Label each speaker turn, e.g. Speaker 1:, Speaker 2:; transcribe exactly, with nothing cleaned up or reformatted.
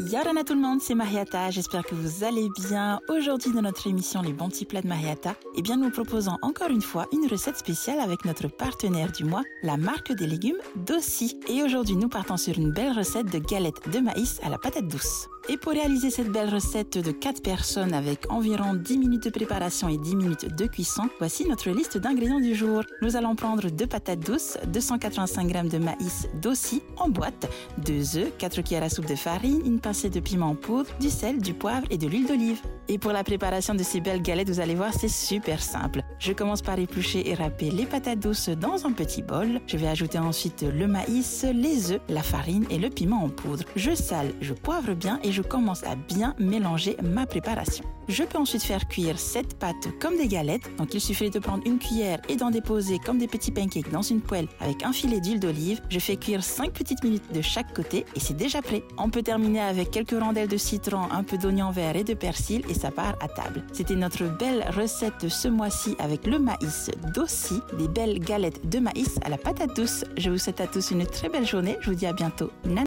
Speaker 1: Yorana tout le monde, c'est Mariata, j'espère que vous allez bien. Aujourd'hui dans notre émission Les bons petits plats de Mariata, eh bien nous proposons encore une fois une recette spéciale avec notre partenaire du mois, la marque des légumes Dossi. Et aujourd'hui nous partons sur une belle recette de galettes de maïs à la patate douce. Et pour réaliser cette belle recette de quatre personnes avec environ dix minutes de préparation et dix minutes de cuisson, voici notre liste d'ingrédients du jour. Nous allons prendre deux patates douces, deux cent quatre-vingt-cinq grammes de maïs Dossi en boîte, deux œufs, quatre cuillères à soupe de farine, une pincée de piment en poudre, du sel, du poivre et de l'huile d'olive. Et pour la préparation de ces belles galettes, vous allez voir, c'est super simple. Je commence par éplucher et râper les patates douces dans un petit bol. Je vais ajouter ensuite le maïs, les œufs, la farine et le piment en poudre. Je sale, je poivre bien et je commence à bien mélanger ma préparation. Je peux ensuite faire cuire cette pâte comme des galettes. Donc il suffit de prendre une cuillère et d'en déposer comme des petits pancakes dans une poêle avec un filet d'huile d'olive. Je fais cuire cinq petites minutes de chaque côté et c'est déjà prêt. On peut terminer avec quelques rondelles de citron, un peu d'oignon vert et de persil et ça part à table. C'était notre belle recette de ce mois-ci avec le maïs Dossi, des belles galettes de maïs à la patate douce. Je vous souhaite à tous une très belle journée. Je vous dis à bientôt.